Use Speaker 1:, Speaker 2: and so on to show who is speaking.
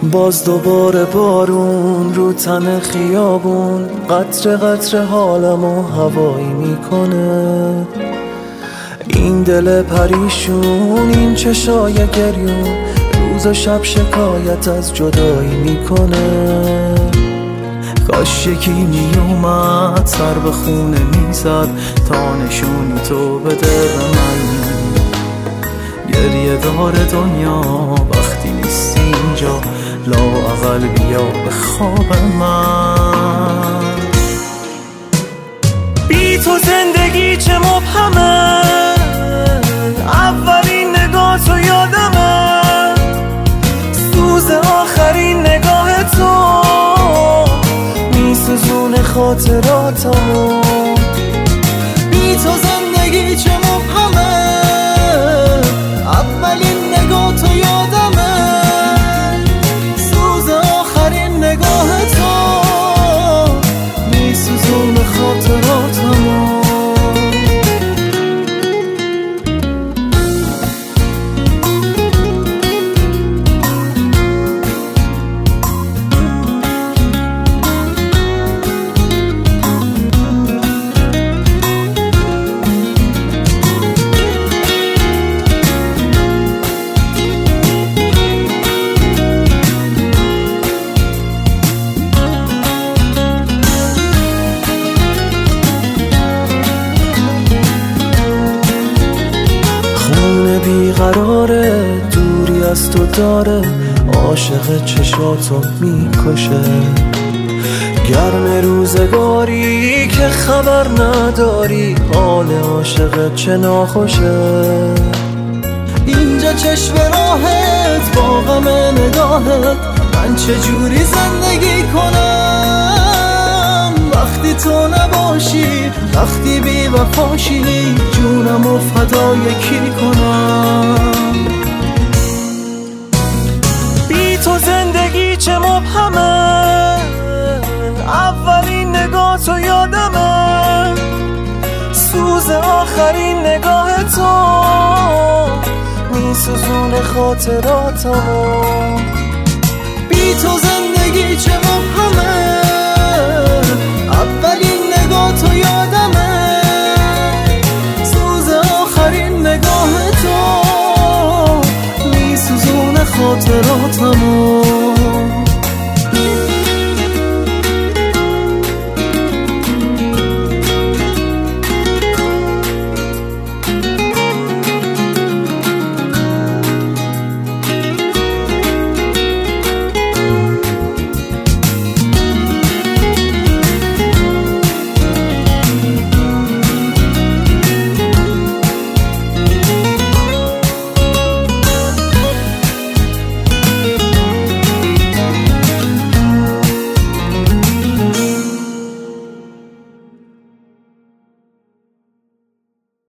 Speaker 1: باز دوباره بارون رو تن خیابون، قطره قطره حالمو هوایی میکنه. این دل پریشون، این چشای گریون، روز و شب شکایت از جدایی میکنه. کاش یکی میومد سر به خونه میزد تا نشونی تو بده به من. گریه داره دنیا وقتی نیستی اینجا، لااقل بیا به خواب من. بی تو زندگی چه مبهمه، اولین نگاه تو یادمه، سوز آخرین نگاه تو میسوزونه خاطراتمو. بی تو زندگی چه مبهمه، اولین نگاه تو یادمه، سوز آخرین نگاه تو میسوزونه خاطراتمو. بیقراره، دوری از تو داره، عاشق چشاتو میکشه. گرم روزگاری که خبر نداری، حال عاشق چه ناخوشه. اینجا چشم راهت با غم نگاهت، من چجوری زندگی کنم وقتی تو نباشی، وقتی بی وفاشی، جونمو فدای کی کنم. بی تو زندگی چه مبهمه، اولین نگاه تو یادمه، سوز آخرین نگاه تو میسوزونه خاطراتمو. بی تو زندگی چه مبهمه،